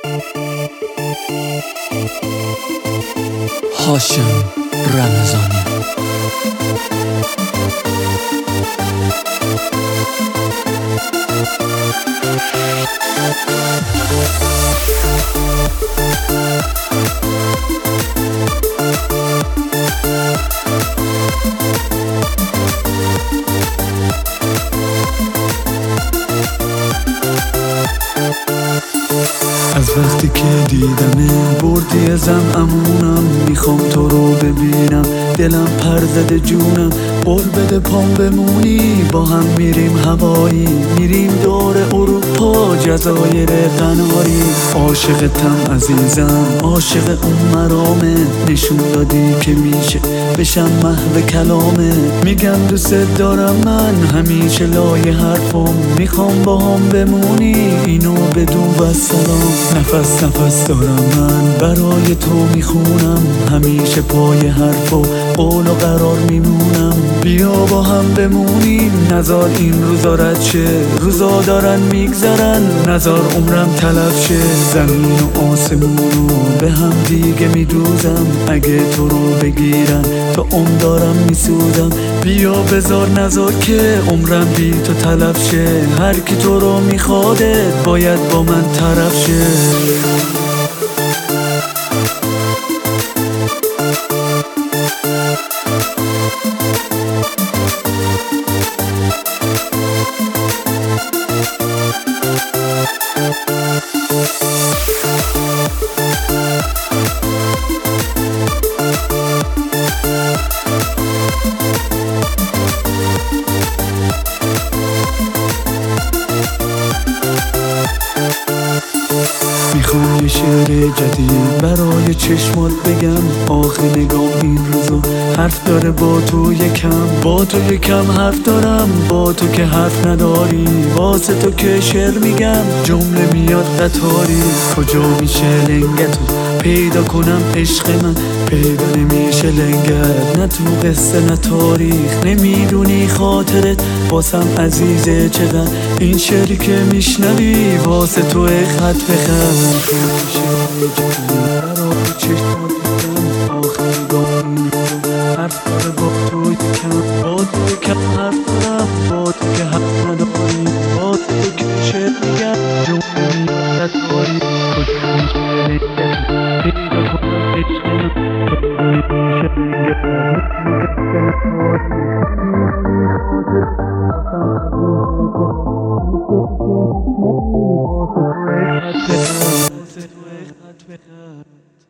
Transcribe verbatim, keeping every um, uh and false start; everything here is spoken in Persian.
هاشم رمضانی. از وقتی که دیدمه بردی ازم امونم، میخوام تو رو ببینم، دلم پر زده جونم، قول بده پام بمونی، با هم میریم هوایی، میریم دور اروپا، جزایر قناری. عاشقتم عزیزم، عاشق اون مرامه، نشون دادی که میشه بشم محو کلامه. میگم دوست دارم من همیشه لای حرفم، میخوام با هم بمونی، اینو بدون و سلام. نفس نفس دارم من برای تو میخونم، همیشه پای حرف و قول و قرار میمونم. بیا با هم بمونیم، نزار این روزا رد شه، روزا دارن میگذرن، نزار عمرم تلف شه. زمین و آسمونو به هم دیگه میدوزم، اگه تو رو بگیرن تا عمر دارم میسوزم. بیا بذار نزار که عمرم بی تو تلف شه، هر کی تو رو میخوادت باید با من طرف شه. میخوام یه شعر جدید برای چشمات بگم، آخه نگام این روزا حرف داره با تو یکم، با تو یکم حرف دارم، با تو که حرف نداری، واسه تو که شعر میگم، جمله میاد قطاری. کجا میشه لنگتو پیدا کنم عشق من، پیدا نمیشه لنگت، نه تو قصه نه تاریخ، نمیدونی خاطرت واسم عزیزه چقدر، این شعری که میشنوی واسه تو خط بخر. برای چشمات دیدم، آخر گام حرف داره با تو یکم، با تو یکم حرف دارم، با تو که حرف نداری، با تو که شعر میگم، جمعه میاد قطاری. کجا میشه لنگت پیدا کنم عشق من، پیدا نمیشه لنگت، نه تو قصه نه تاریخ،